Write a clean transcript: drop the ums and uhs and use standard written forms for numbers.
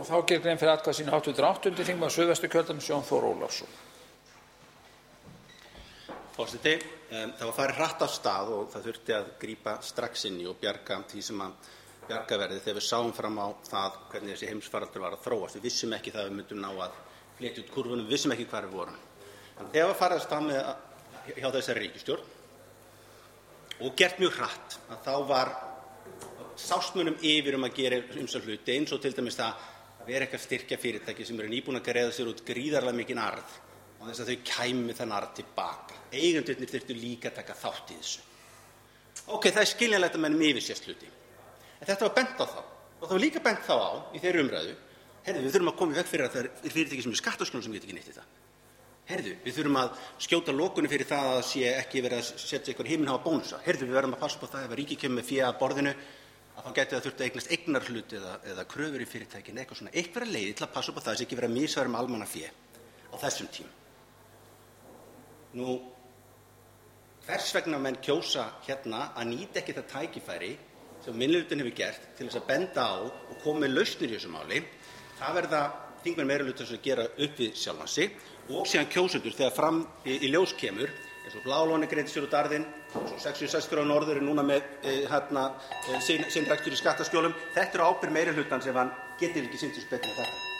þá gerir grein fyrir atkvæði sínu hv. 8. þingmaður Suðvesturkjördæmis Jón Þór Ólafsson. Forseti, það var farið hratt af stað og það þurfti að grípa strax inn í og bjarga því sem að bjarga verði þegar við sáum fram á það hvernig þessi heimsfaraldur var að þróast. Við vissum ekki það að við myndum ná að fletja út kúrfunum, við vissum ekki hvar við vorum. Þannig þegar var farið af stað með hjá þessari ríkisstjórn og gert mjög hratt að þá var sástmunum yfir að gera ýmsa hluti eins og til dæmis það að vera ekki að styrkja fyrirtæki sem eru nýbúin að greiða sér út gríðarlega mikinn arð og þess að þau kæmi þann arð tilbaka. Eigendurnir þyrftu líka að taka þátt í þessu. Ok, það skiljanlegt að menn yfirsést hluti. En þetta var bent á þá og það var líka bent þá á í þeirri umræðu, við þurfum að koma í veg fyrir að það er fyrirtæki sem er skattaskjólum sem geta ekki nýtt þetta. Við þurfum að skjóta lokunni fyrir það að sé ekki verið að setja eitthvað himinháa bónusa. Við verðum að passa upp á það ef ríkið kemur með fé að borðinu að þá gæti það þurft að eignast eignarhlut eða kröfur í fyrirtækin eitthvað svona. Einhverja leiðir til að passa upp á það að sé ekki verið að misfæra með almannafé á þessum tíma. Nú, hvers vegna menn kjósa hérna að nýta ekki það tækifæri sem minnihlutinn hefur gert til þess að benda á og koma með lausnir í þessu máli, það verða þingmenn meirihlutans að gera upp við sjálfan sig og síðan kjósendur þegar fram í ljós kemur, eins og Bláalóni greiddi sér út arðinn, og svo 66 á Norður núna með sinn rekstur í skattaskjólum. Þetta eru ábyrgð meirihlutans ef hann getur ekki sinnt þessu betur en þetta.